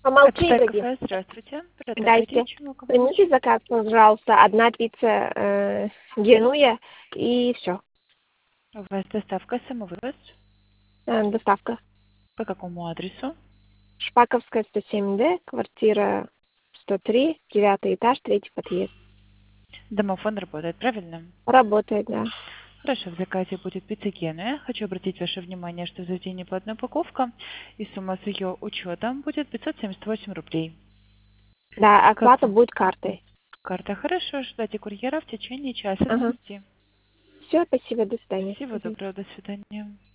Помолчи, Это Игорь. кафе, здравствуйте. Продолжайте, Здрасте. чем могу помочь? Примите заказ, пожалуйста. Одна пицца Генуя и все. У вас доставка, самовывоз. Доставка. По какому адресу? Шпаковская, 107D, квартира 103, 9 этаж, 3 подъезд. Домофон работает, правильно? Работает, да. Хорошо, в заказе будет пицца Генуя. Хочу обратить ваше внимание, что за день платная упаковка и сумма с ее учетом будет 578 рублей. Да, Как оплата будет картой. карта? Хорошо, ждайте курьера в течение часа Ага. 20. Все, спасибо, до свидания. Всего доброго, до свидания.